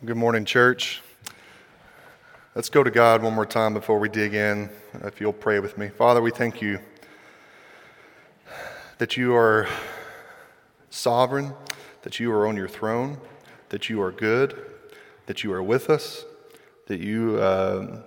Good morning, church. Let's go to God one more time before we dig in. If you'll pray with me. Father, we thank you that you are sovereign, that you are on your throne, that you are good, that you are with us, that you are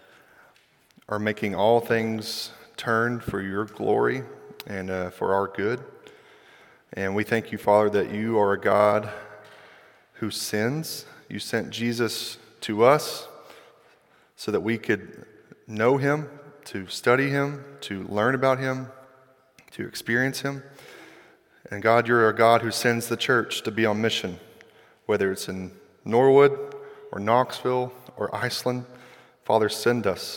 making all things turn for your glory and for our good. And we thank you, Father, that you are a God who sins. You sent Jesus to us so that we could know him, to study him, to learn about him, to experience him. And God, you're a God who sends the church to be on mission, whether it's in Norwood or Knoxville or Iceland. Father, send us.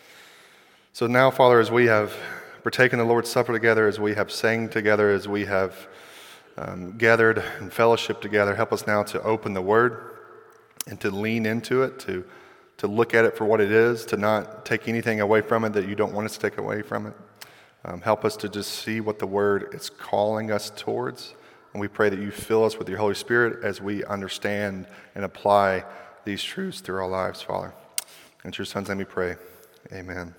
So now, Father, as we have partaken the Lord's Supper together, as we have sang together, as we have gathered in fellowship together, help us now to open the Word and to lean into it, to look at it for what it is, to not take anything away from it that you don't want us to take away from it. Help us to just see what the Word is calling us towards. And we pray that you fill us with your Holy Spirit as we understand and apply these truths through our lives, Father. In your Son's name we pray. Amen.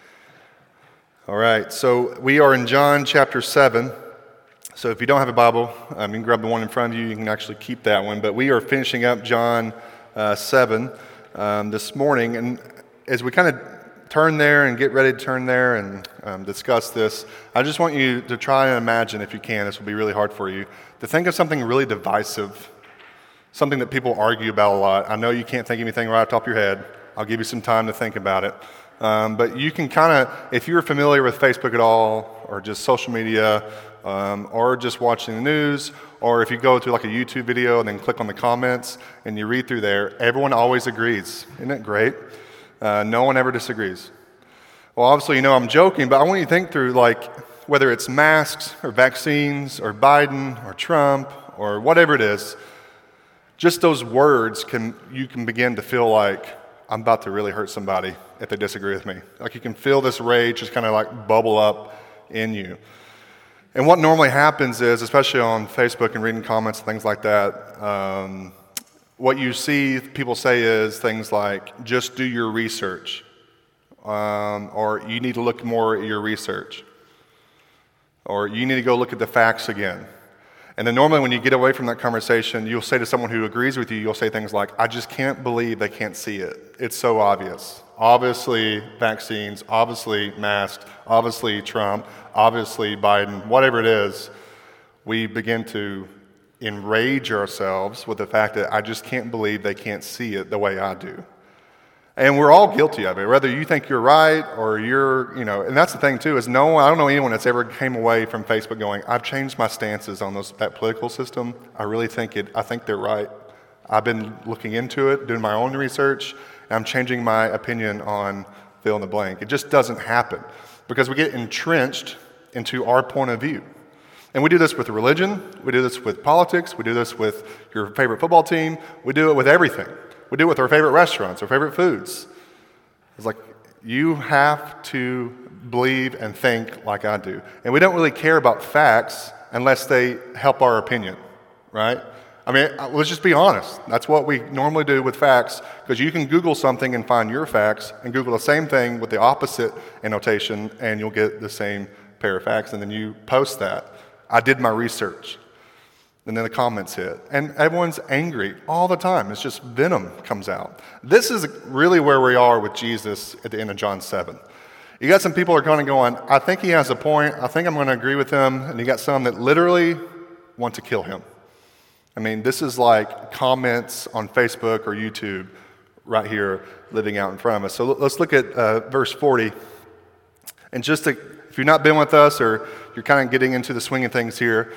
All right, so we are in John chapter 7. So if you don't have a Bible, you can grab the one in front of you. You can actually keep that one. But we are finishing up John 7 this morning. And as we kind of turn there and get ready to turn there and discuss this, I just want you to try and imagine, if you can, this will be really hard for you, to think of something really divisive, something that people argue about a lot. I know you can't think of anything right off the top of your head. I'll give you some time to think about it. But you can kind of, if you're familiar with Facebook at all, or just social media, or just watching the news, or if you go to like a YouTube video and then click on the comments and you read through there, everyone always agrees. Isn't it great? No one ever disagrees. Well, obviously, you know I'm joking, but I want you to think through, like, whether it's masks or vaccines or Biden or Trump or whatever it is, just those words you can begin to feel like I'm about to really hurt somebody if they disagree with me. Like, you can feel this rage just kind of like bubble up in you. And what normally happens is, especially on Facebook and reading comments and things like that, what you see people say is things like, just do your research, or you need to look more at your research, or you need to go look at the facts again. And then normally when you get away from that conversation, you'll say to someone who agrees with you, you'll say things like, I just can't believe they can't see it. It's so obvious. Obviously vaccines, obviously masks, obviously Trump, obviously Biden, whatever it is, we begin to enrage ourselves with the fact that I just can't believe they can't see it the way I do. And we're all guilty of it, whether you think you're right or and that's the thing too, is I don't know anyone that's ever came away from Facebook going, I've changed my stances on that political system. I think they're right. I've been looking into it, doing my own research, and I'm changing my opinion on fill in the blank. It just doesn't happen because we get entrenched into our point of view. And we do this with religion, we do this with politics, we do this with your favorite football team, we do it with everything. We do it with our favorite restaurants, our favorite foods. It's like, you have to believe and think like I do. And we don't really care about facts unless they help our opinion, right? I mean, let's just be honest. That's what we normally do with facts, because you can Google something and find your facts, and Google the same thing with the opposite annotation, and you'll get the same pair of facts, and then you post that. I did my research. And then the comments hit. And everyone's angry all the time. It's just venom comes out. This is really where we are with Jesus at the end of John 7. You got some people who are kind of going, I think he has a point. I think I'm going to agree with him. And you got some that literally want to kill him. I mean, this is like comments on Facebook or YouTube right here living out in front of us. So let's look at verse 40. And if you've not been with us or you're kind of getting into the swing of things here,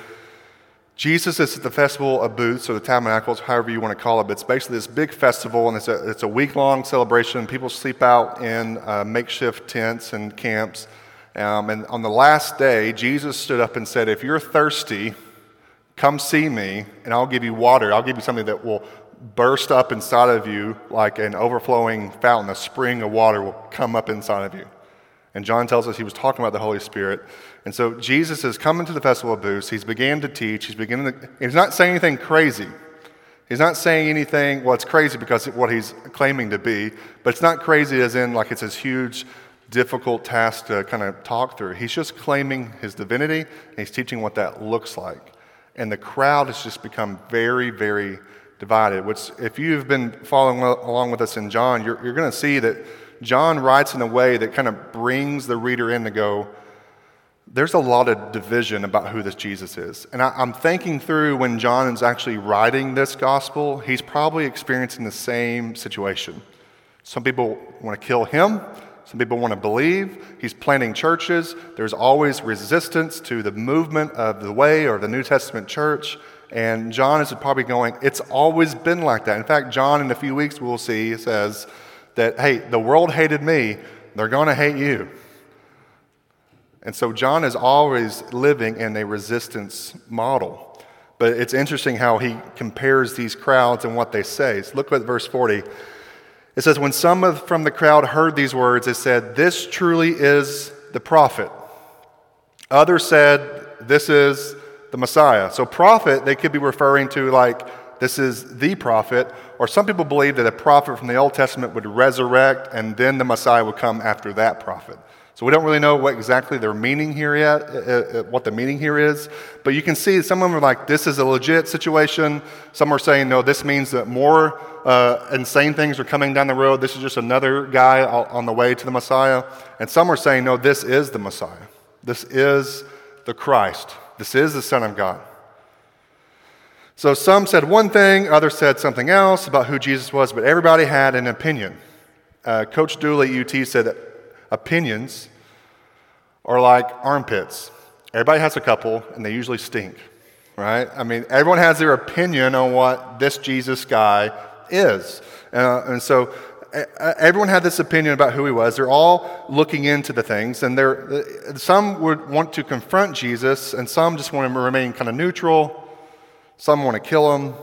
Jesus is at the Festival of Booths, or the Tabernacles, however you want to call it. But it's basically this big festival, and it's a week-long celebration. People sleep out in makeshift tents and camps. And on the last day, Jesus stood up and said, if you're thirsty, come see me, and I'll give you water. I'll give you something that will burst up inside of you like an overflowing fountain. A spring of water will come up inside of you. And John tells us he was talking about the Holy Spirit. And so Jesus is coming to the Festival of Booths. He's began to teach. He's not saying anything crazy. He's not saying anything, well, it's crazy because of what he's claiming to be, but it's not crazy as in like it's this huge, difficult task to kind of talk through. He's just claiming his divinity, and he's teaching what that looks like. And the crowd has just become very, very divided, which if you've been following along with us in John, you're going to see that John writes in a way that kind of brings the reader in to go, there's a lot of division about who this Jesus is. And I'm thinking through when John is actually writing this gospel, he's probably experiencing the same situation. Some people want to kill him. Some people want to believe. He's planting churches. There's always resistance to the movement of the way or the New Testament church. And John is probably going, it's always been like that. In fact, John, in a few weeks, we'll see, says that, hey, the world hated me. They're going to hate you. And so John is always living in a resistance model. But it's interesting how he compares these crowds and what they say. So look at verse 40. It says, when some from the crowd heard these words, it said, this truly is the prophet. Others said, this is the Messiah. So prophet, they could be referring to like, this is the prophet. Or some people believe that a prophet from the Old Testament would resurrect and then the Messiah would come after that prophet. So we don't really know what exactly their meaning here yet, what the meaning here is. But you can see some of them are like, this is a legit situation. Some are saying, no, this means that more insane things are coming down the road. This is just another guy on the way to the Messiah. And some are saying, no, this is the Messiah. This is the Christ. This is the Son of God. So some said one thing, others said something else about who Jesus was, but everybody had an opinion. Coach Dooley at UT said that opinions are like armpits. Everybody has a couple, and they usually stink, right? I mean, everyone has their opinion on what this Jesus guy is. And so everyone had this opinion about who he was. They're all looking into the things, and some would want to confront Jesus, and some just want to remain kind of neutral. Some want to kill him.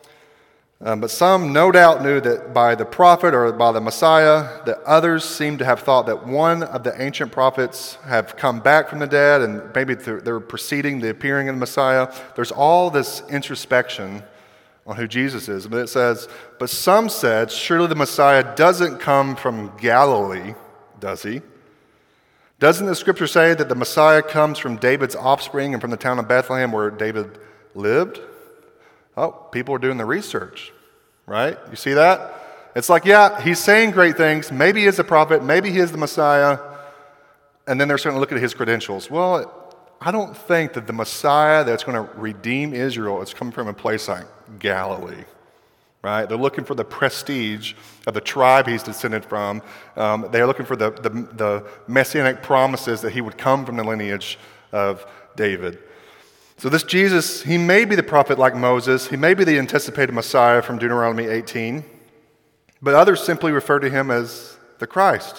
But some no doubt knew that by the prophet or by the Messiah, that others seemed to have thought that one of the ancient prophets have come back from the dead, and maybe they're preceding the appearing of the Messiah. There's all this introspection on who Jesus is. But it says, but some said, surely the Messiah doesn't come from Galilee, does he? Doesn't the scripture say that the Messiah comes from David's offspring and from the town of Bethlehem where David lived? Oh, people are doing the research, right? You see that? It's like, yeah, he's saying great things. Maybe he is a prophet. Maybe he is the Messiah. And then they're starting to look at his credentials. Well, I don't think that the Messiah that's going to redeem Israel is coming from a place like Galilee, right? They're looking for the prestige of the tribe he's descended from. They're looking for the messianic promises that he would come from the lineage of David. So this Jesus, he may be the prophet like Moses. He may be the anticipated Messiah from Deuteronomy 18. But others simply refer to him as the Christ.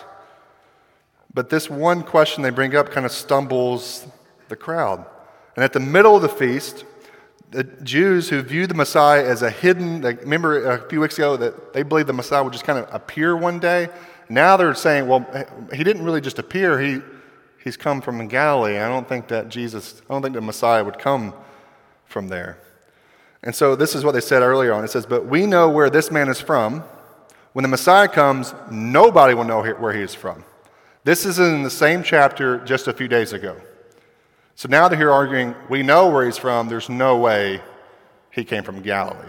But this one question they bring up kind of stumbles the crowd. And at the middle of the feast, the Jews who viewed the Messiah as a hidden, remember a few weeks ago that they believed the Messiah would just kind of appear one day? Now they're saying, well, he didn't really just appear. He's come from Galilee. I don't think that the Messiah would come from there. And so this is what they said earlier on. It says, but we know where this man is from. When the Messiah comes, nobody will know where he is from. This is in the same chapter just a few days ago. So now they're here arguing, we know where he's from. There's no way he came from Galilee.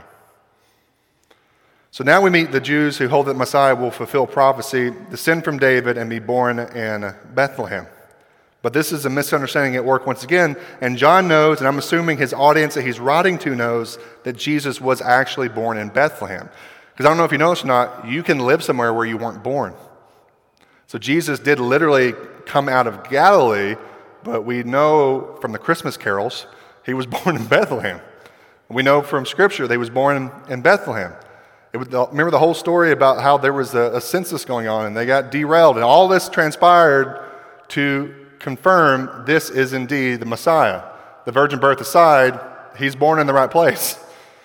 So now we meet the Jews who hold that Messiah will fulfill prophecy, descend from David, and be born in Bethlehem. But this is a misunderstanding at work once again, and John knows, and I'm assuming his audience that he's writing to knows, that Jesus was actually born in Bethlehem. Because I don't know if you noticed or not, you can live somewhere where you weren't born. So Jesus did literally come out of Galilee, but we know from the Christmas carols, he was born in Bethlehem. We know from Scripture that he was born in Bethlehem. Remember the whole story about how there was a census going on, and they got derailed, and all this transpired to confirm this is indeed the Messiah. The virgin birth aside, he's born in the right place.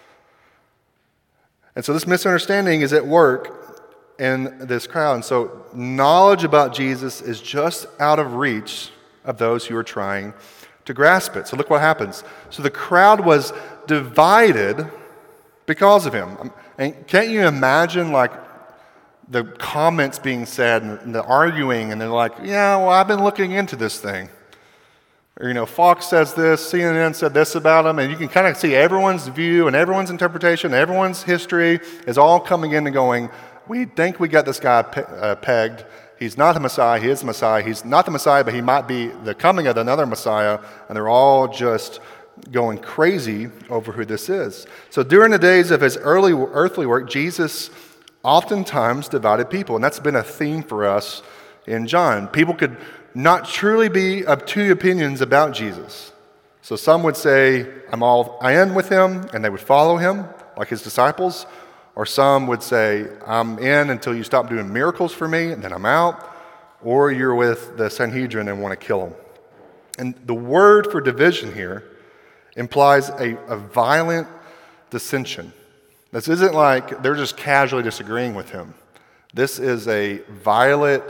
And so this misunderstanding is at work in this crowd. And so knowledge about Jesus is just out of reach of those who are trying to grasp it. So look what happens. So the crowd was divided because of him. And can't you imagine like the comments being said and the arguing, and they're like, yeah, well, I've been looking into this thing. Or, Fox says this, CNN said this about him, and you can kind of see everyone's view and everyone's interpretation, everyone's history is all coming in and going, we think we got this guy pegged. He's not the Messiah, he is the Messiah. He's not the Messiah, but he might be the coming of another Messiah, and they're all just going crazy over who this is. So during the days of his early earthly work, Jesus oftentimes divided people, and that's been a theme for us in John. People could not truly be of two opinions about Jesus. So some would say, I am with him, and they would follow him, like his disciples. Or some would say, I'm in until you stop doing miracles for me, and then I'm out. Or you're with the Sanhedrin and want to kill him. And the word for division here implies a violent dissension. This isn't like they're just casually disagreeing with him. This is a violent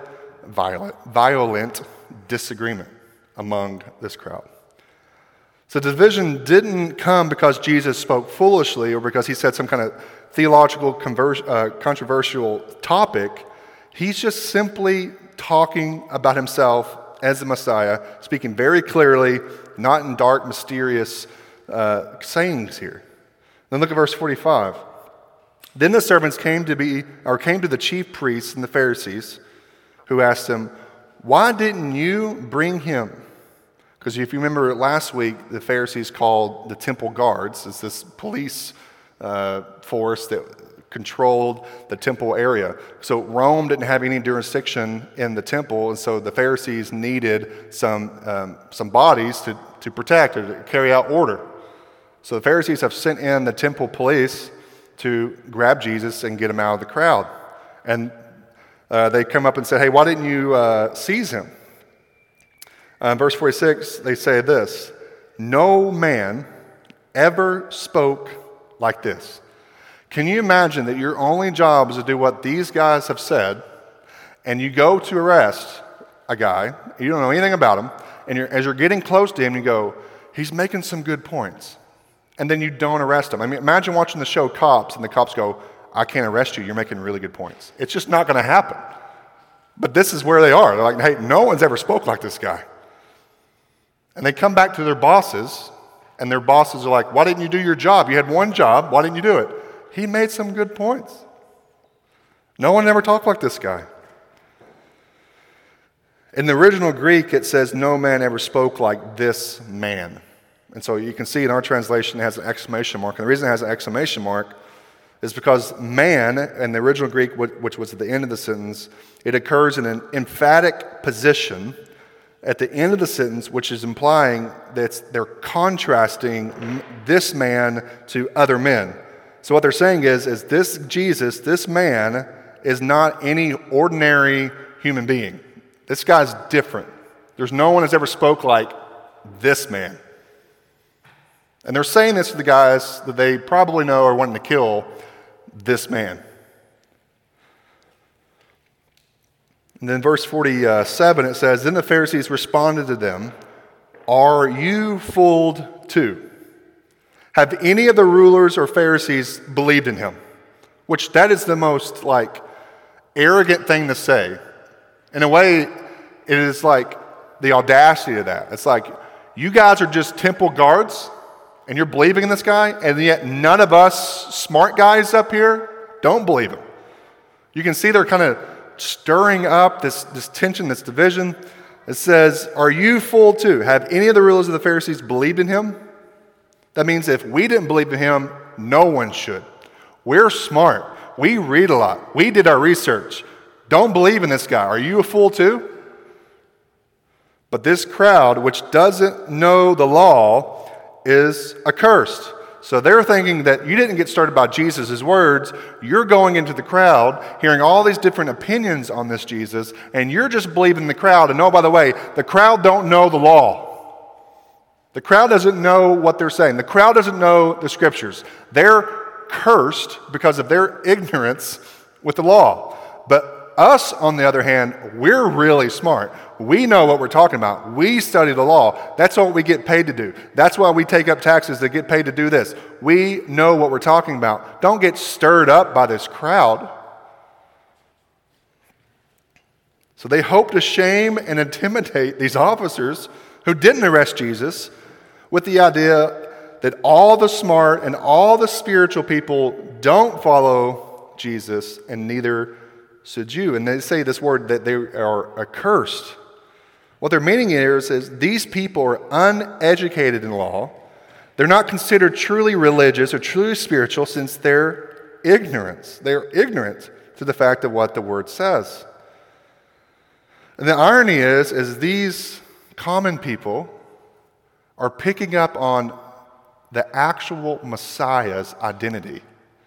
disagreement among this crowd. So division didn't come because Jesus spoke foolishly or because he said some kind of theological controversial topic. He's just simply talking about himself as the Messiah, speaking very clearly, not in dark, mysterious sayings here. Then look at verse 45. Then the servants came to the chief priests and the Pharisees, who asked him, why didn't you bring him? Because if you remember last week, the Pharisees called the temple guards. It's this police force that controlled the temple area. So Rome didn't have any jurisdiction in the temple, and so the Pharisees needed some bodies to protect or to carry out order. So the Pharisees have sent in the temple police to grab Jesus and get him out of the crowd. And they come up and say, hey, why didn't you seize him? Verse 46, they say this, no man ever spoke like this. Can you imagine that your only job is to do what these guys have said, and you go to arrest a guy, you don't know anything about him, and as you're getting close to him, you go, he's making some good points. And then you don't arrest him. I mean, imagine watching the show Cops, and the cops go, I can't arrest you, you're making really good points. It's just not going to happen. But this is where they are. They're like, hey, no one's ever spoke like this guy. And they come back to their bosses, and their bosses are like, why didn't you do your job? You had one job, why didn't you do it? He made some good points. No one ever talked like this guy. In the original Greek, it says, no man ever spoke like this man. And so you can see in our translation it has an exclamation mark. And the reason it has an exclamation mark is because man, in the original Greek, which was at the end of the sentence, it occurs in an emphatic position at the end of the sentence, which is implying that they're contrasting this man to other men. So what they're saying is this Jesus, this man, is not any ordinary human being. This guy's different. There's no one that's ever spoke like this man. And they're saying this to the guys that they probably know are wanting to kill this man. And then verse 47, it says, then the Pharisees responded to them, are you fooled too? Have any of the rulers or Pharisees believed in him? Which that is the most arrogant thing to say. In a way, it is like the audacity of that. It's like, you guys are just temple guards, and you're believing in this guy, and yet none of us smart guys up here don't believe him. You can see they're kind of stirring up this tension, this division. It says, are you fooled too? Have any of the rulers of the Pharisees believed in him? That means if we didn't believe in him, no one should. We're smart. We read a lot. We did our research. Don't believe in this guy. Are you a fool too? But this crowd, which doesn't know the law, is accursed. So they're thinking that you didn't get started by Jesus' words. You're going into the crowd, hearing all these different opinions on this Jesus, and you're just believing the crowd. And oh, by the way, the crowd don't know the law. The crowd doesn't know what they're saying. The crowd doesn't know the scriptures. They're cursed because of their ignorance with the law. But us, on the other hand, we're really smart. We know what we're talking about. We study the law. That's what we get paid to do. That's why we take up taxes to get paid to do this. We know what we're talking about. Don't get stirred up by this crowd. So they hope to shame and intimidate these officers who didn't arrest Jesus with the idea that all the smart and all the spiritual people don't follow Jesus, and neither should you. And they say this word that they are accursed. What their meaning is these people are uneducated in law. They're not considered truly religious or truly spiritual since they're ignorant. They're ignorant to the fact of what the word says. And the irony is these common people are picking up on the actual Messiah's identity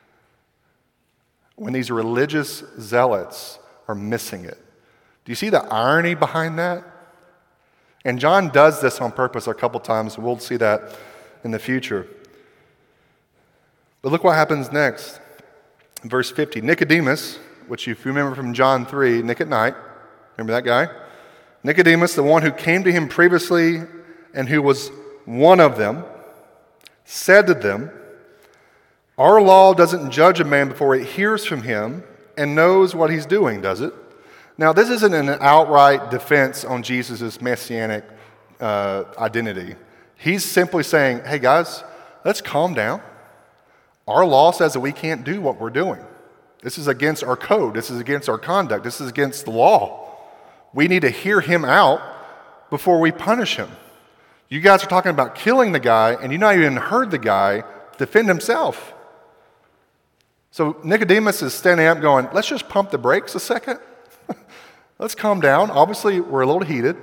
when these religious zealots are missing it. Do you see the irony behind that? And John does this on purpose a couple times. We'll see that in the future. But look what happens next. In verse 50, Nicodemus, which if you remember from John 3, Nick at night, remember that guy? Nicodemus, the one who came to him previously and who was one of them, said to them, "Our law doesn't judge a man before it hears from him and knows what he's doing, does it?" Now, this isn't an outright defense on Jesus' messianic identity. He's simply saying, hey guys, let's calm down. Our law says that we can't do what we're doing. This is against our code. This is against our conduct. This is against the law. We need to hear him out before we punish him. You guys are talking about killing the guy, and you not even heard the guy defend himself. So Nicodemus is standing up going, let's just pump the brakes a second. Let's calm down. Obviously, we're a little heated.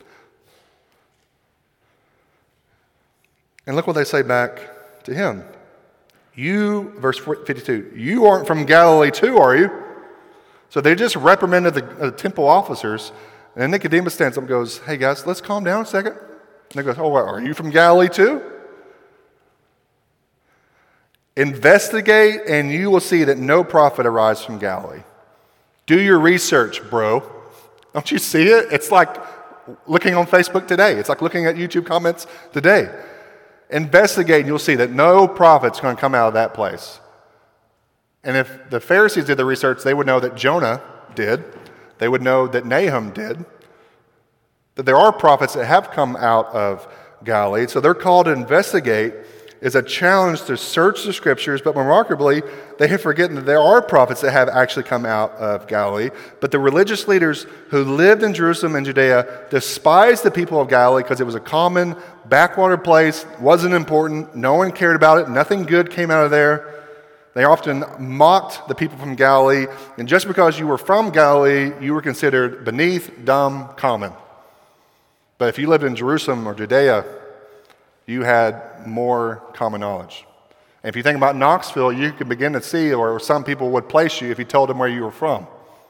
And look what they say back to him. You, verse 52, you aren't from Galilee too, are you? So they just reprimanded the temple officers. And Nicodemus stands up and goes, hey guys, let's calm down a second. And they go, oh, what, are you from Galilee too? Investigate and you will see that no prophet arises from Galilee. Do your research, bro. Don't you see it? It's like looking on Facebook today. It's like looking at YouTube comments today. Investigate and you'll see that no prophet's going to come out of that place. And if the Pharisees did the research, they would know that Jonah did. They would know that Nahum did. That there are prophets that have come out of Galilee. So they're called to investigate is a challenge to search the scriptures, but remarkably, they have forgotten that there are prophets that have actually come out of Galilee. But the religious leaders who lived in Jerusalem and Judea despised the people of Galilee because it was a common backwater place, wasn't important, no one cared about it, nothing good came out of there. They often mocked the people from Galilee, and just because you were from Galilee, you were considered beneath, dumb, common. But if you lived in Jerusalem or Judea, you had more common knowledge. And if you think about Knoxville, you can begin to see where some people would place you if you told them where you were from.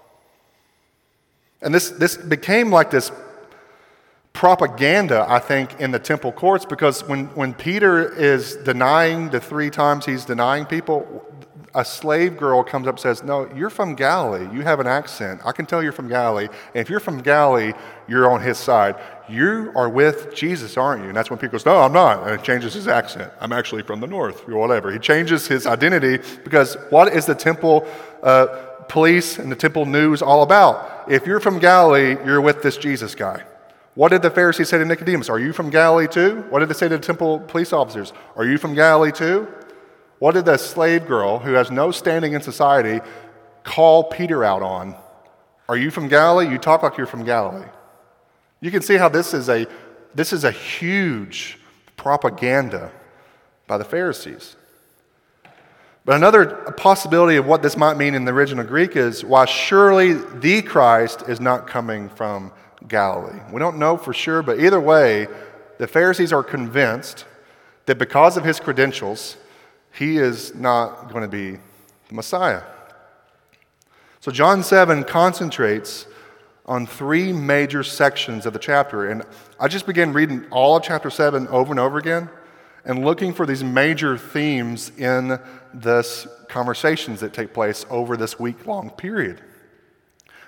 And this became like this propaganda, I think, in the temple courts, because when Peter is denying the 3 times he's denying people, a slave girl comes up and says, no, you're from Galilee. You have an accent. I can tell you're from Galilee. And if you're from Galilee, you're on his side. You are with Jesus, aren't you? And that's when Peter goes, no, I'm not. And he changes his accent. I'm actually from the north, or whatever. He changes his identity because what is the temple police and the temple news all about? If you're from Galilee, you're with this Jesus guy. What did the Pharisees say to Nicodemus? Are you from Galilee too? What did they say to the temple police officers? Are you from Galilee too? What did the slave girl, who has no standing in society, call Peter out on? Are you from Galilee? You talk like you're from Galilee. You can see how this is a huge propaganda by the Pharisees. But another possibility of what this might mean in the original Greek is, why surely the Christ is not coming from Galilee. We don't know for sure, but either way, the Pharisees are convinced that because of his credentials, he is not going to be the Messiah. So John 7 concentrates on 3 major sections of the chapter. And I just began reading all of chapter 7 over and over again and looking for these major themes in this conversations that take place over this week-long period.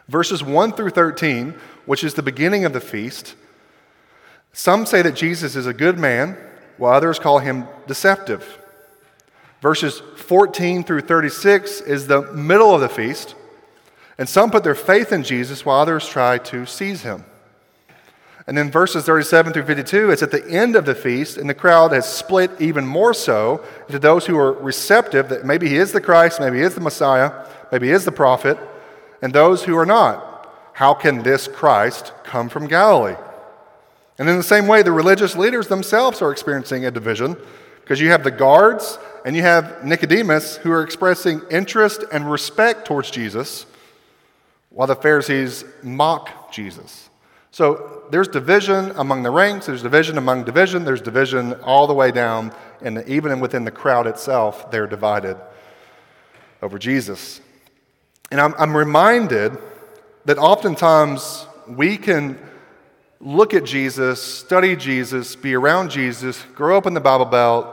Verses 1 through 13, which is the beginning of the feast, some say that Jesus is a good man, while others call him deceptive. Verses 14 through 36 is the middle of the feast, and some put their faith in Jesus while others try to seize him. And then verses 37 through 52, it's at the end of the feast, and the crowd has split even more so into those who are receptive, that maybe he is the Christ, maybe he is the Messiah, maybe he is the prophet, and those who are not. How can this Christ come from Galilee? And in the same way, the religious leaders themselves are experiencing a division, because you have the guards and you have Nicodemus who are expressing interest and respect towards Jesus, while the Pharisees mock Jesus. So there's division among the ranks, there's division among division, there's division all the way down, and even within the crowd itself, they're divided over Jesus. And I'm reminded that oftentimes we can look at Jesus, study Jesus, be around Jesus, grow up in the Bible Belt,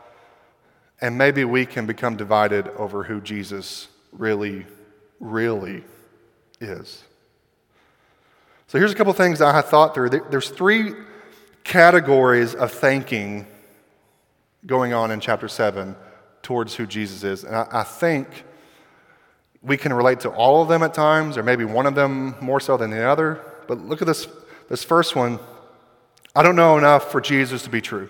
and maybe we can become divided over who Jesus really, really is. So here's a couple things that I thought through. There's three categories of thinking going on in chapter 7 towards who Jesus is. And I think we can relate to all of them at times, or maybe one of them more so than the other. But look at this first one. I don't know enough for Jesus to be true.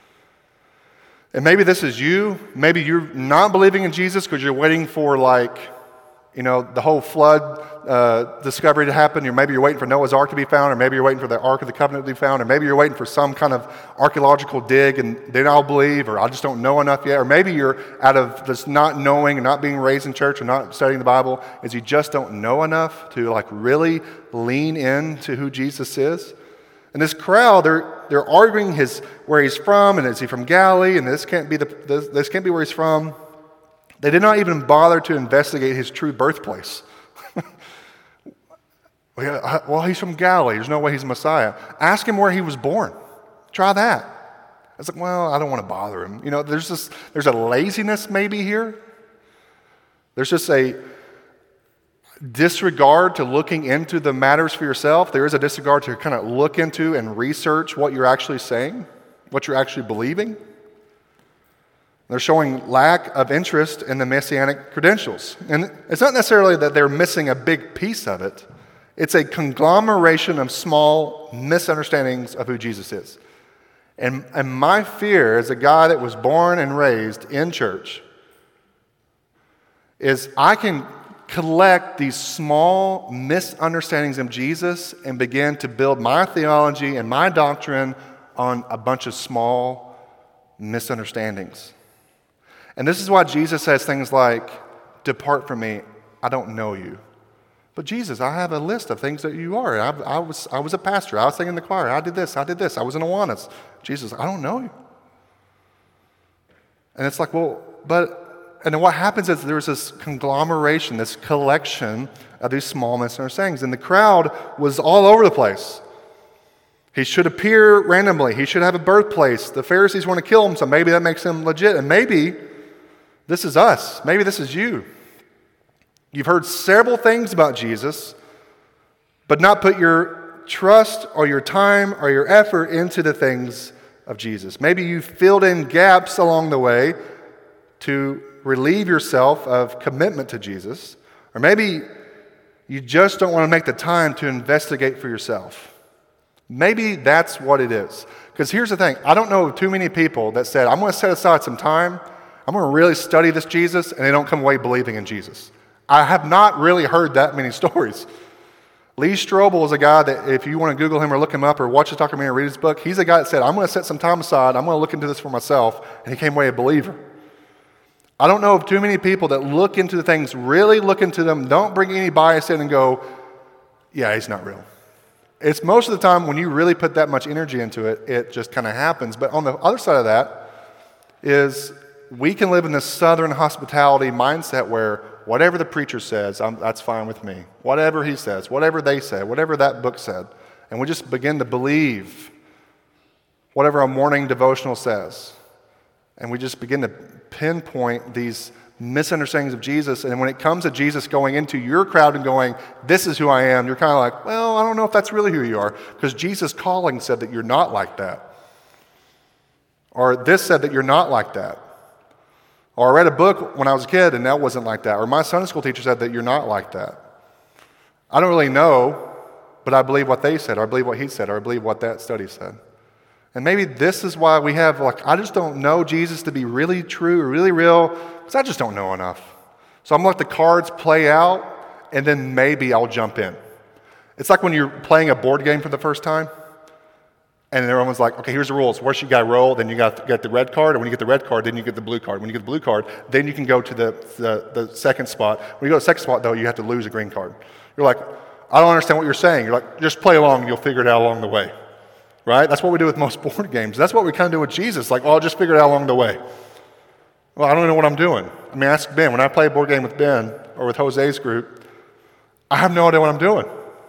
And maybe this is you. Maybe you're not believing in Jesus because you're waiting for the whole flood discovery to happen. Or maybe you're waiting for Noah's Ark to be found, or maybe you're waiting for the Ark of the Covenant to be found, or maybe you're waiting for some kind of archaeological dig and then I'll believe, or I just don't know enough yet. Or maybe you're out of just not knowing and not being raised in church or not studying the Bible, is you just don't know enough to really lean into who Jesus is. And this crowd, they're arguing where he's from, and is he from Galilee, and this can't be where he's from. They did not even bother to investigate his true birthplace. Well, he's from Galilee. There's no way he's a Messiah. Ask him where he was born. Try that. It's like, well, I don't want to bother him. There's a laziness maybe here. There's just a disregard to looking into the matters for yourself. There is a disregard to kind of look into and research what you're actually saying, what you're actually believing. They're showing lack of interest in the messianic credentials. And it's not necessarily that they're missing a big piece of it. It's a conglomeration of small misunderstandings of who Jesus is. And my fear as a guy that was born and raised in church is I can collect these small misunderstandings of Jesus and begin to build my theology and my doctrine on a bunch of small misunderstandings. And this is why Jesus says things like, "Depart from me, I don't know you." But Jesus, I have a list of things that you are. I was a pastor. I was singing in the choir. I did this. I was in Awanas. Jesus, I don't know you. And it's like, and then what happens is there's this conglomeration, this collection of these small misunderstandings. And the crowd was all over the place. He should appear randomly. He should have a birthplace. The Pharisees want to kill him, so maybe that makes him legit. And maybe this is us. Maybe this is you. You've heard several things about Jesus, but not put your trust or your time or your effort into the things of Jesus. Maybe you filled in gaps along the way to relieve yourself of commitment to Jesus. Or maybe you just don't want to make the time to investigate for yourself. Maybe that's what it is. Because here's the thing. I don't know too many people that said, I'm going to set aside some time. I'm going to really study this Jesus, and they don't come away believing in Jesus. I have not really heard that many stories. Lee Strobel is a guy that if you want to Google him or look him up or watch his documentary or read his book, he's a guy that said, I'm going to set some time aside. I'm going to look into this for myself. And he came away a believer. I don't know of too many people that look into the things, really look into them, don't bring any bias in and go, yeah, he's not real. It's most of the time when you really put that much energy into it, it just kind of happens. But on the other side of that is we can live in this Southern hospitality mindset where whatever the preacher says, that's fine with me. Whatever he says, whatever they say, whatever that book said. And we just begin to believe whatever a morning devotional says. And we just begin to pinpoint these misunderstandings of Jesus. And when it comes to Jesus going into your crowd and going, this is who I am, you're kind of like, well, I don't know if that's really who you are, because Jesus' calling said that you're not like that. Or this said that you're not like that. Or I read a book when I was a kid and that wasn't like that. Or my Sunday school teacher said that you're not like that. I don't really know, but I believe what they said, or I believe what he said, or I believe what that study said. And maybe this is why we have, I just don't know Jesus to be really true or really real, because I just don't know enough. So I'm going to let the cards play out, and then maybe I'll jump in. It's like when you're playing a board game for the first time, and everyone's like, okay, here's the rules. First you got to roll, then you got to get the red card, and when you get the red card, then you get the blue card. When you get the blue card, then you can go to the second spot. When you go to the second spot, though, you have to lose a green card. You're like, I don't understand what you're saying. You're like, just play along, and you'll figure it out along the way. Right? That's what we do with most board games. That's what we kind of do with Jesus. Like, I'll just figure it out along the way. Well, I don't know what I'm doing. I mean, ask Ben. When I play a board game with Ben or with Jose's group, I have no idea what I'm doing.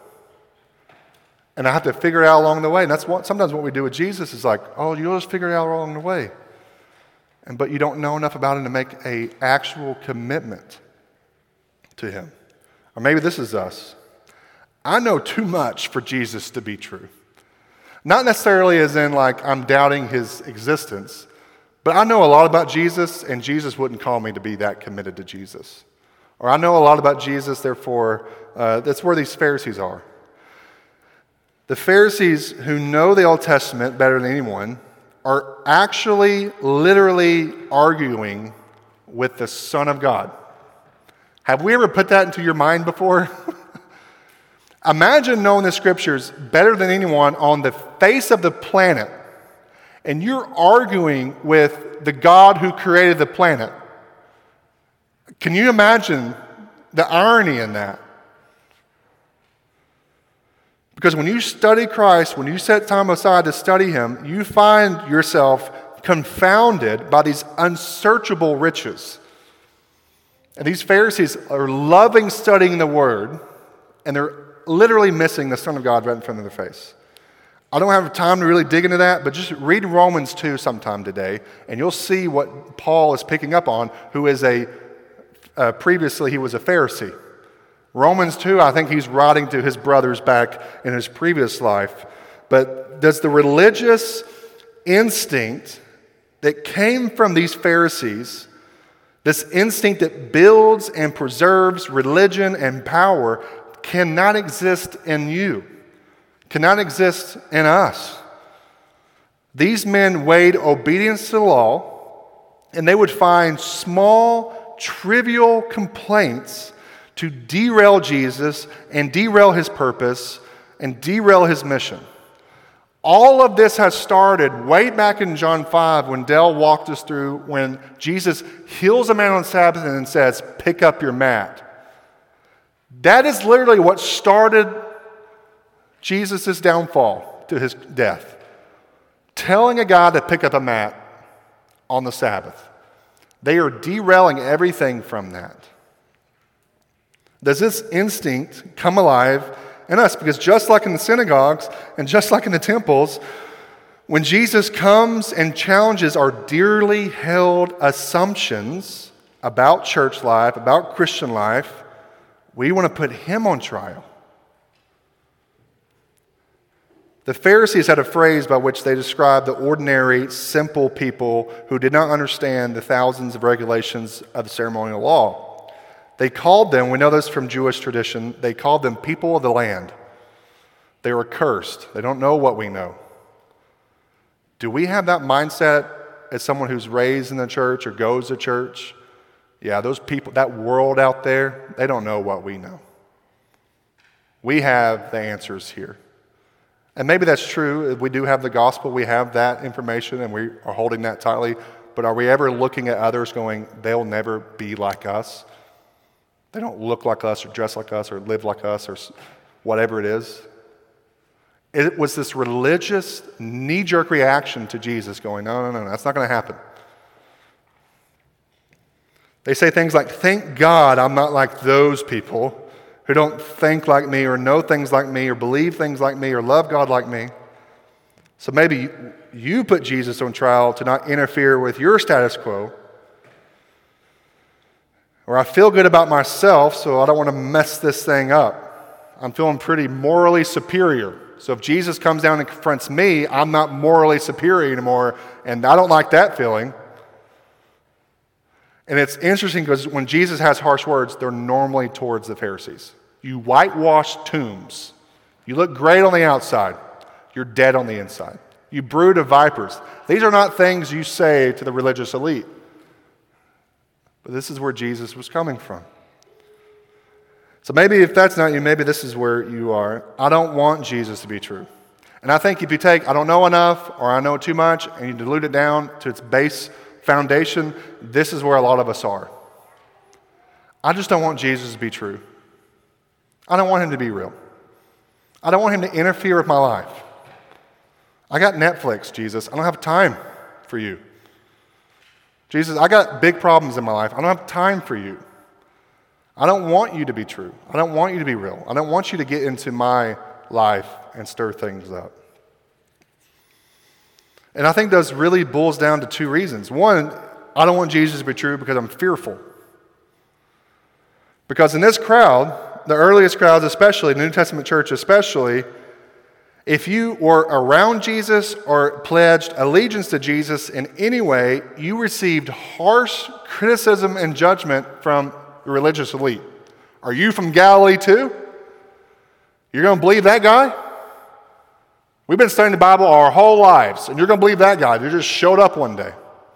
And I have to figure it out along the way. And that's sometimes what we do with Jesus is like, oh, you'll just figure it out along the way. But you don't know enough about him to make an actual commitment to him. Or maybe this is us. I know too much for Jesus to be true. Not necessarily as in I'm doubting his existence, but I know a lot about Jesus, and Jesus wouldn't call me to be that committed to Jesus. Or I know a lot about Jesus, therefore, that's where these Pharisees are. The Pharisees who know the Old Testament better than anyone are actually literally arguing with the Son of God. Have we ever put that into your mind before? Imagine knowing the scriptures better than anyone on the face of the planet, and you're arguing with the God who created the planet. Can you imagine the irony in that? Because when you study Christ, when you set time aside to study him, you find yourself confounded by these unsearchable riches. And these Pharisees are loving studying the Word, and they're literally missing the Son of God right in front of their face. I don't have time to really dig into that, but just read Romans 2 sometime today, and you'll see what Paul is picking up on, who is previously he was a Pharisee. Romans 2, I think he's writing to his brothers back in his previous life. But does the religious instinct that came from these Pharisees, this instinct that builds and preserves religion and power, cannot exist in you, cannot exist in us. These men weighed obedience to the law, and they would find small, trivial complaints to derail Jesus and derail his purpose and derail his mission. All of this has started way back in John 5 when Dale walked us through when Jesus heals a man on Sabbath and says, pick up your mat. That is literally what started Jesus' downfall to his death. Telling a guy to pick up a mat on the Sabbath. They are derailing everything from that. Does this instinct come alive in us? Because just like in the synagogues and just like in the temples, when Jesus comes and challenges our dearly held assumptions about church life, about Christian life, we want to put him on trial. The Pharisees had a phrase by which they described the ordinary, simple people who did not understand the thousands of regulations of the ceremonial law. They called them, we know this from Jewish tradition, they called them people of the land. They were cursed. They don't know what we know. Do we have that mindset as someone who's raised in the church or goes to church? Yeah, those people, that world out there, they don't know what we know. We have the answers here. And maybe that's true. We do have the gospel. We have that information, and we are holding that tightly. But are we ever looking at others going, they'll never be like us? They don't look like us or dress like us or live like us or whatever it is. It was this religious knee-jerk reaction to Jesus going, no, that's not going to happen. They say things like, thank God I'm not like those people who don't think like me or know things like me or believe things like me or love God like me. So maybe you put Jesus on trial to not interfere with your status quo. Or I feel good about myself, so I don't want to mess this thing up. I'm feeling pretty morally superior. So if Jesus comes down and confronts me, I'm not morally superior anymore, and I don't like that feeling. And it's interesting because when Jesus has harsh words, they're normally towards the Pharisees. You whitewash tombs. You look great on the outside. You're dead on the inside. You brood of vipers. These are not things you say to the religious elite. But this is where Jesus was coming from. So maybe if that's not you, maybe this is where you are. I don't want Jesus to be true. And I think if you take, I don't know enough, or I know too much, and you dilute it down to its base foundation, this is where a lot of us are. I just don't want Jesus to be true. I don't want him to be real. I don't want him to interfere with my life. I got Netflix, Jesus. I don't have time for you. Jesus, I got big problems in my life. I don't have time for you. I don't want you to be true. I don't want you to be real. I don't want you to get into my life and stir things up. And I think this really boils down to two reasons. One, I don't want Jesus to be true because I'm fearful. Because in this crowd, the earliest crowds especially, the New Testament church especially, if you were around Jesus or pledged allegiance to Jesus in any way, you received harsh criticism and judgment from the religious elite. Are you from Galilee too? You're going to believe that guy? We've been studying the Bible our whole lives, and you're going to believe that guy. You just showed up one day.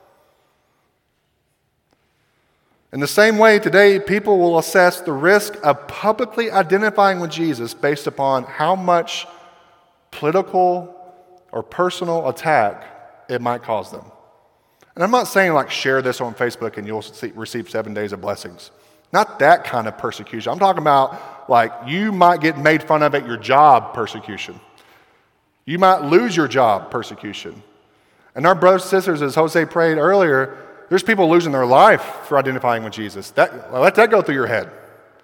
In the same way, today, people will assess the risk of publicly identifying with Jesus based upon how much political or personal attack it might cause them. And I'm not saying like share this on Facebook and you'll receive 7 days of blessings. Not that kind of persecution. I'm talking about like you might get made fun of at your job persecution. You might lose your job persecution. And our brothers and sisters, as Jose prayed earlier, there's people losing their life for identifying with Jesus. Let that go through your head.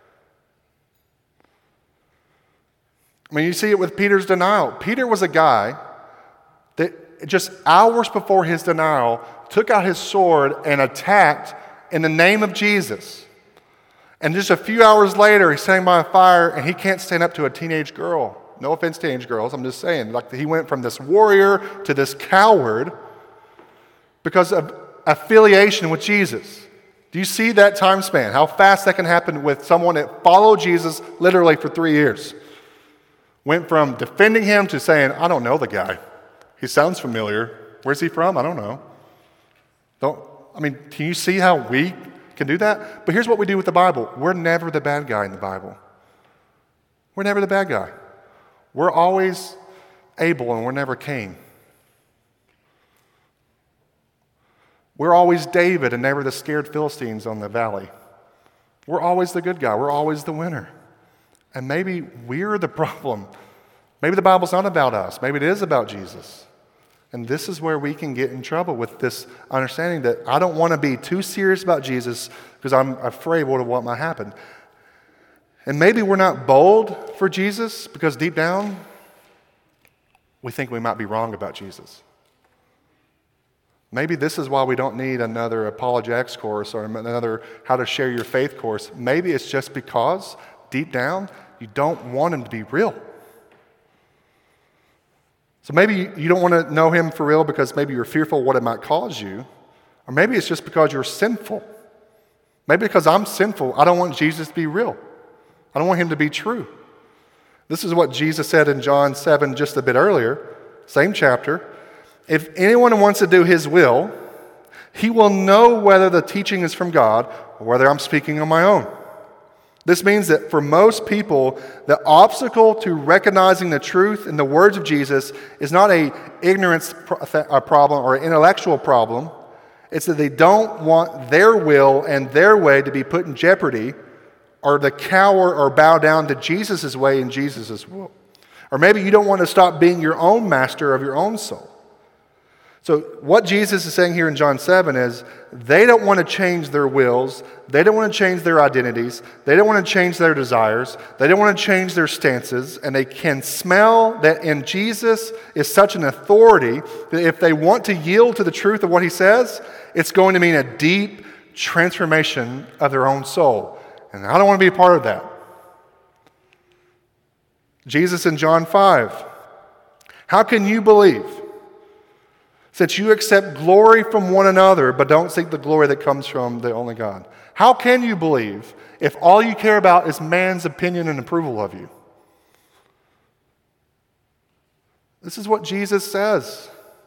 I mean, you see it with Peter's denial. Peter was a guy that just hours before his denial took out his sword and attacked in the name of Jesus. And just a few hours later, he's standing by a fire and he can't stand up to a teenage girl. No offense, teenage girls, I'm just saying. Like he went from this warrior to this coward because of affiliation with Jesus. Do you see that time span? How fast that can happen with someone that followed Jesus literally for 3 years? Went from defending him to saying, I don't know the guy. He sounds familiar. Where's he from? I don't know. Can you see how we can do that? But here's what we do with the Bible. We're never the bad guy in the Bible. We're never the bad guy. We're always Abel and we're never Cain. We're always David and never the scared Philistines on the valley. We're always the good guy. We're always the winner. And maybe we're the problem. Maybe the Bible's not about us. Maybe it is about Jesus. And this is where we can get in trouble with this understanding that I don't want to be too serious about Jesus because I'm afraid of what might happen. And maybe we're not bold for Jesus because deep down we think we might be wrong about Jesus. Maybe this is why we don't need another apologetics course or another how to share your faith course. Maybe it's just because deep down you don't want him to be real. So maybe you don't want to know him for real because maybe you're fearful of what it might cause you. Or maybe it's just because you're sinful. Maybe because I'm sinful, I don't want Jesus to be real. I don't want him to be true. This is what Jesus said in John 7 just a bit earlier, same chapter. If anyone wants to do his will, he will know whether the teaching is from God or whether I'm speaking on my own. This means that for most people, the obstacle to recognizing the truth in the words of Jesus is not an ignorance problem or an intellectual problem. It's that they don't want their will and their way to be put in jeopardy or to cower or bow down to Jesus' way and Jesus' will. Or maybe you don't want to stop being your own master of your own soul. So what Jesus is saying here in John 7 is they don't want to change their wills. They don't want to change their identities. They don't want to change their desires. They don't want to change their stances. And they can smell that in Jesus is such an authority that if they want to yield to the truth of what he says, it's going to mean a deep transformation of their own soul. And I don't want to be a part of that. Jesus in John 5, how can you believe since you accept glory from one another but don't seek the glory that comes from the only God? How can you believe if all you care about is man's opinion and approval of you? This is what Jesus says.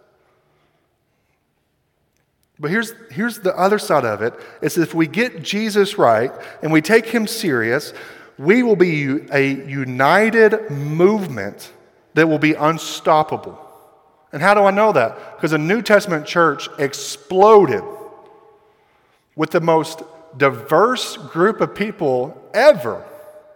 But here's the other side of it, is if we get Jesus right and we take him serious, we will be a united movement that will be unstoppable. And how do I know that? Because the New Testament church exploded with the most diverse group of people ever.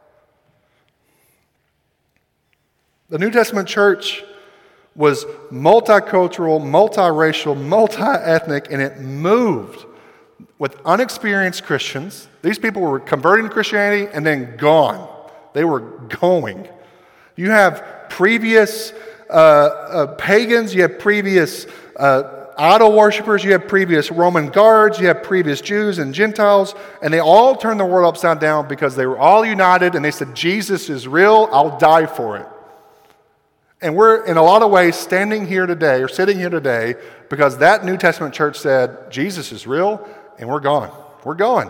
The New Testament church was multicultural, multiracial, multi-ethnic, and it moved with unexperienced Christians. These people were converting to Christianity and then gone. They were going. You have previous pagans, you have previous idol worshipers, you have previous Roman guards, you have previous Jews and Gentiles, and they all turned the world upside down because they were all united and they said, Jesus is real, I'll die for it. And we're, in a lot of ways, standing here today, or sitting here today, because that New Testament church said, Jesus is real, and we're gone. We're going.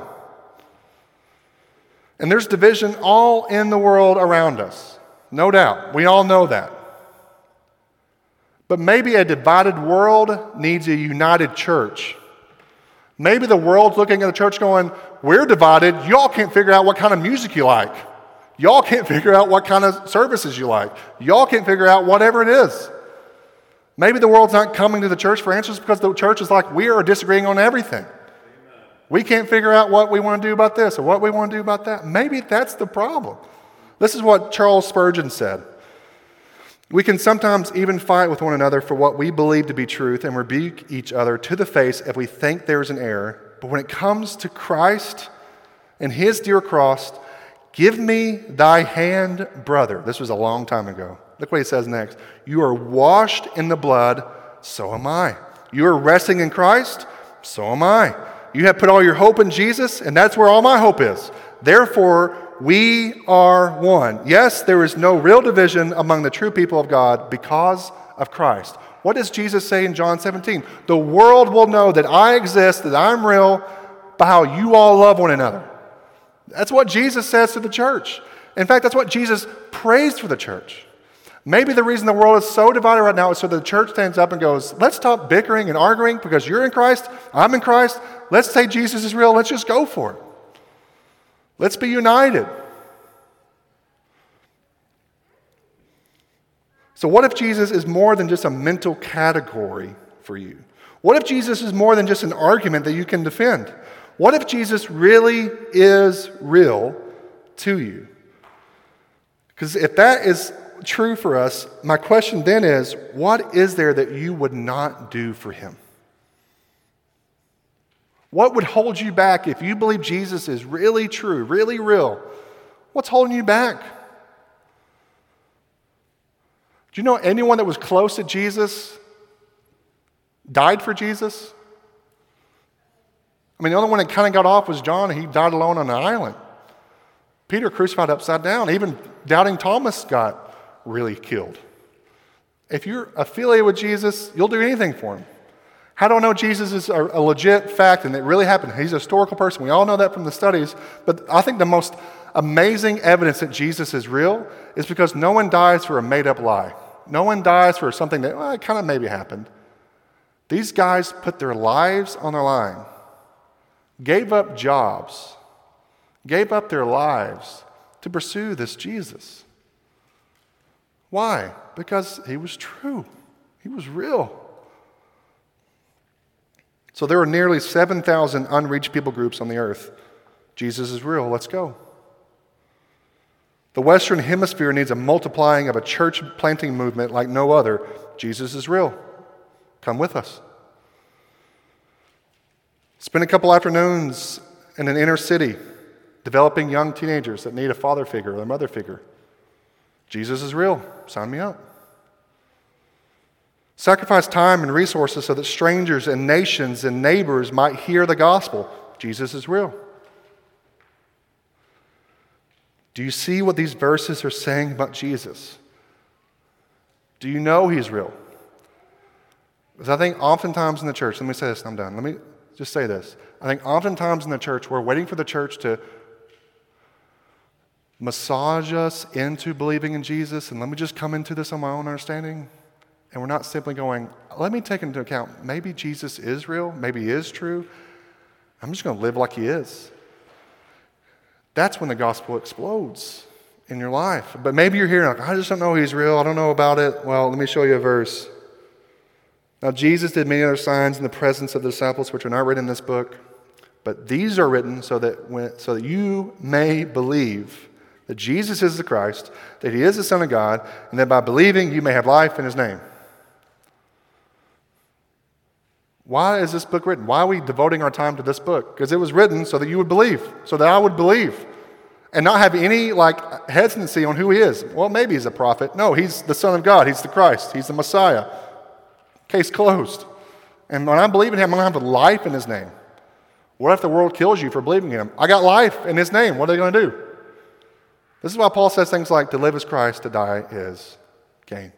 And there's division all in the world around us. No doubt. We all know that. But maybe a divided world needs a united church. Maybe the world's looking at the church going, we're divided. Y'all can't figure out what kind of music you like. Y'all can't figure out what kind of services you like. Y'all can't figure out whatever it is. Maybe the world's not coming to the church for answers because the church is like, we are disagreeing on everything. We can't figure out what we want to do about this or what we want to do about that. Maybe that's the problem. This is what Charles Spurgeon said. We can sometimes even fight with one another for what we believe to be truth and rebuke each other to the face if we think there is an error. But when it comes to Christ and his dear cross, give me thy hand, brother. This was a long time ago. Look what he says next. You are washed in the blood, so am I. You are resting in Christ, so am I. You have put all your hope in Jesus, and that's where all my hope is. Therefore, we are one. Yes, there is no real division among the true people of God because of Christ. What does Jesus say in John 17? The world will know that I exist, that I'm real, by how you all love one another. That's what Jesus says to the church. In fact, that's what Jesus prays for the church. Maybe the reason the world is so divided right now is so the church stands up and goes, let's stop bickering and arguing because you're in Christ, I'm in Christ. Let's say Jesus is real. Let's just go for it. Let's be united. So what if Jesus is more than just a mental category for you? What if Jesus is more than just an argument that you can defend? What if Jesus really is real to you? Because if that is true for us, my question then is, what is there that you would not do for him? What would hold you back if you believe Jesus is really true, really real? What's holding you back? Do you know anyone that was close to Jesus died for Jesus? I mean, the only one that kind of got off was John. He died alone on an island. Peter crucified upside down. Even doubting Thomas got really killed. If you're affiliated with Jesus, you'll do anything for him. How do I know Jesus is a legit fact and it really happened? He's a historical person. We all know that from the studies. But I think the most amazing evidence that Jesus is real is because no one dies for a made-up lie. No one dies for something that, well, it kind of maybe happened. These guys put their lives on the line, gave up jobs, gave up their lives to pursue this Jesus. Why? Because he was true. He was real. So there are nearly 7,000 unreached people groups on the earth. Jesus is real. Let's go. The Western Hemisphere needs a multiplying of a church planting movement like no other. Jesus is real. Come with us. Spend a couple afternoons in an inner city developing young teenagers that need a father figure or a mother figure. Jesus is real. Sign me up. Sacrifice time and resources so that strangers and nations and neighbors might hear the gospel. Jesus is real. Do you see what these verses are saying about Jesus? Do you know he's real? Because I think oftentimes in the church, let me say this and I'm done. Let me just say this. I think oftentimes in the church, we're waiting for the church to massage us into believing in Jesus, and let me just come into this on my own understanding. And we're not simply going, let me take into account, maybe Jesus is real, maybe he is true. I'm just going to live like he is. That's when the gospel explodes in your life. But maybe you're here like, I just don't know he's real. I don't know about it. Well, let me show you a verse. Now, Jesus did many other signs in the presence of the disciples, which are not written in this book. But these are written so that you may believe that Jesus is the Christ, that he is the Son of God, and that by believing you may have life in his name. Why is this book written? Why are we devoting our time to this book? Because it was written so that you would believe, so that I would believe, and not have any hesitancy on who he is. Well, maybe he's a prophet. No, he's the Son of God. He's the Christ. He's the Messiah. Case closed. And when I believe in him, I'm going to have life in his name. What if the world kills you for believing in him? I got life in his name. What are they going to do? This is why Paul says things like, to live is Christ, to die is gain.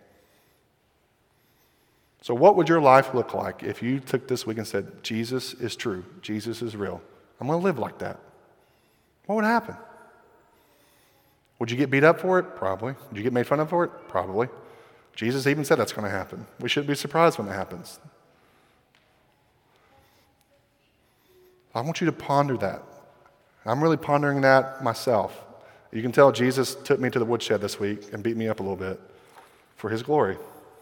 So what would your life look like if you took this week and said, Jesus is true, Jesus is real. I'm going to live like that. What would happen? Would you get beat up for it? Probably. Would you get made fun of for it? Probably. Jesus even said that's going to happen. We shouldn't be surprised when that happens. I want you to ponder that. I'm really pondering that myself. You can tell Jesus took me to the woodshed this week and beat me up a little bit for his glory.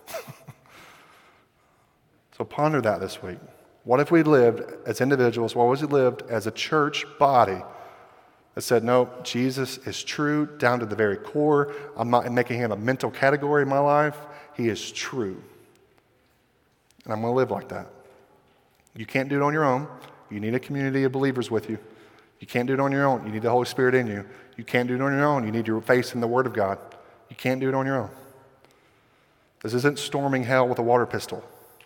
So ponder that this week. What if we lived as individuals? What was it lived as a church body that said, no, Jesus is true down to the very core. I'm not making him a mental category in my life. He is true. And I'm going to live like that. You can't do it on your own. You need a community of believers with you. You can't do it on your own. You need the Holy Spirit in you. You can't do it on your own. You need your faith in the Word of God. You can't do it on your own. This isn't storming hell with a water pistol.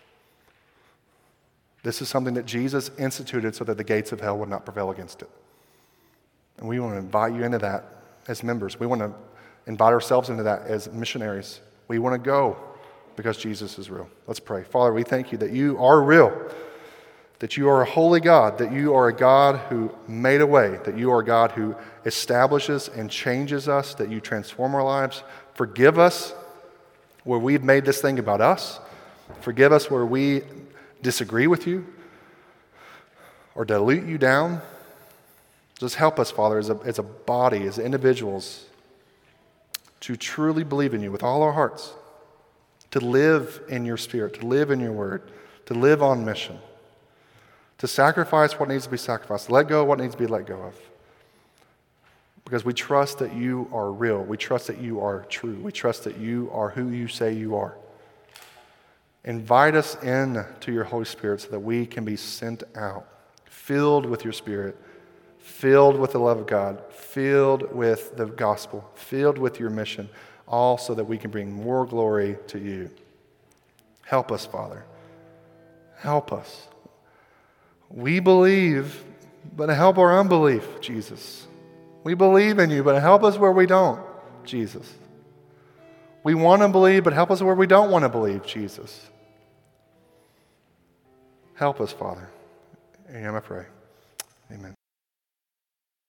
This is something that Jesus instituted so that the gates of hell would not prevail against it. And we want to invite you into that as members. We want to invite ourselves into that as missionaries. We want to go because Jesus is real. Let's pray. Father, we thank you that you are real, that you are a holy God, that you are a God who made a way, that you are a God who establishes and changes us, that you transform our lives. Forgive us where we've made this thing about us. Forgive us where we disagree with you or dilute you down. Just help us, Father, as a body, as individuals, to truly believe in you with all our hearts, to live in your Spirit, to live in your word, to live on mission, to sacrifice what needs to be sacrificed, let go of what needs to be let go of. Because we trust that you are real. We trust that you are true. We trust that you are who you say you are. Invite us in to your Holy Spirit so that we can be sent out, filled with your Spirit, filled with the love of God, filled with the gospel, filled with your mission, all so that we can bring more glory to you. Help us, Father. Help us. We believe, but help our unbelief, Jesus. We believe in you, but help us where we don't, Jesus. We want to believe, but help us where we don't want to believe, Jesus. Help us, Father. In your name I pray. Amen.